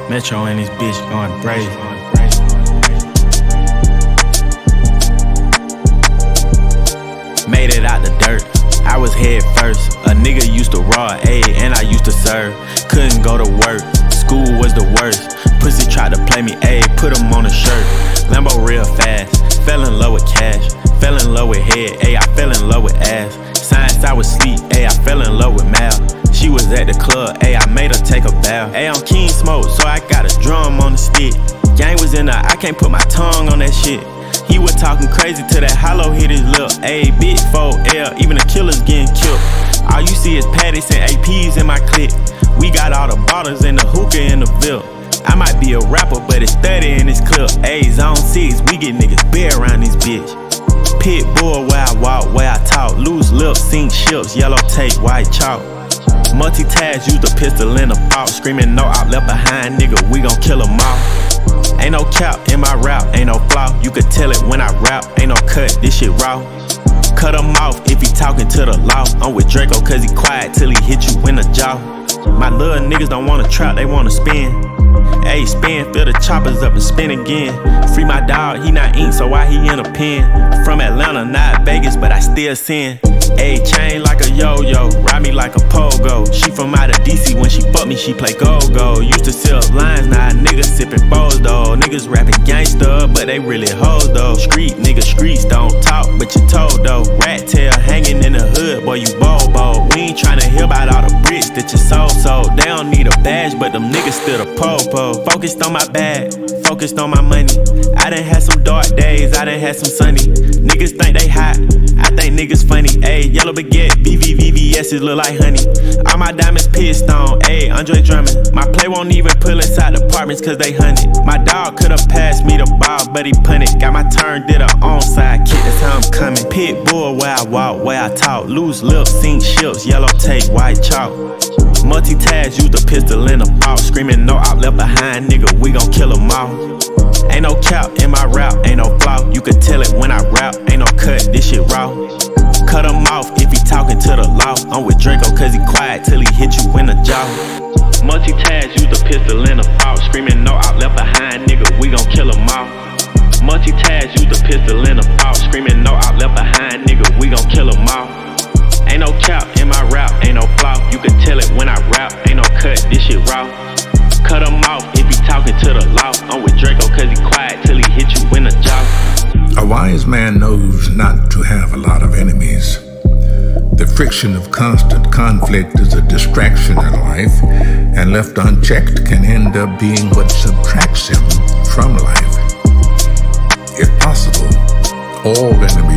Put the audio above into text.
Metro and this bitch going crazy. Made it out the dirt, I was head first. A nigga used to raw, ayy, and I used to serve. Couldn't go to work, school was the worst. Pussy tried to play me, ayy, put him on a shirt. Lambo real fast, fell in love with cash. Fell in love with head, ayy, I fell in love with ass. Science, I was sleep, ayy, I fell in love with math. She was at the club, ayy, I made her take a bath. Ayy, I'm King Smoke, so I got a drum on the stick. Gang was in there, I can't put my tongue on that shit. He was talking crazy till that hollow hit his lip. Ayy, big 4L, even the killers getting killed. All you see is patties and APs in my clip. We got all the bottles and the hookah in the Ville. I might be a rapper, but it's 30 in this clip. Ayy, zone 6, we get niggas bare around this bitch. Pit bull where I walk, where I talk. Loose lips, sink ships, yellow tape, white chalk. Multitask, use the pistol in the box. Screaming no op left behind, nigga, we gon' kill 'em all. Ain't no cap in my rap, ain't no flaw. You could tell it when I rap, ain't no cut, this shit raw. Cut him off if he talking to the law. I'm with Draco cause he quiet till he hit you in the jaw. My little niggas don't wanna trap, they wanna spin. Ayy, spin, fill the choppers up and spin again. Free my dog, he not ink, so why he in a pen? From Atlanta, not Vegas, but I still sin. Ayy, chain like a yo-yo, ride me like a pogo. She from out of DC, when she fuck me, she play go-go. Used to sell lines, now niggas sippin' foes though. Niggas rapping gangsta, but they really hoes though. Street niggas, streets don't talk, but you told though. Rat tail hanging in the hood, boy, you bobo. We ain't tryna hear about all the bricks that you sold. They don't need a badge, but them niggas still the po-po. Focused on my bag, focused on my money. I done had some dark days, I done had some sunny. Niggas think they hot, I think niggas funny. Ayy, yellow baguette, VVVVS's look like honey. All my diamonds pissed on, ayy, Andre Drummond. My play won't even pull inside apartments cause they hunted. My dog could've passed me the ball, but he punted. Got my turn, did a onside kick, that's how I'm coming. Pit bull where I walk, where I talk. Loose lips, sink ships, yellow tape, white chalk. Multitask, use the pistol in the box. Screaming no op left behind, nigga, we gon' kill 'em all. Ain't no cap in my rap, ain't no flaw. You could tell it when I rap, ain't no cut, this shit raw. Cut him off if he talking to the law. I'm with Draco cause he quiet till he hit you in the jaw. Multitask, use the pistol in the box. Screaming no op left behind, nigga, we gon' kill 'em all. Multitask, use the pistol in the box. Screaming no op left behind, nigga, we gon' kill 'em all. Ain't no cap in my rap, ain't no flaw. You can tell it when I rap, ain't no cut, this shit raw. Cut him off if he talking to the law. I'm with Draco cause he quiet till he hit you in the jaw. A wise man knows not to have a lot of enemies. The friction of constant conflict is a distraction in life, and left unchecked can end up being what subtracts him from life. If possible, all enemies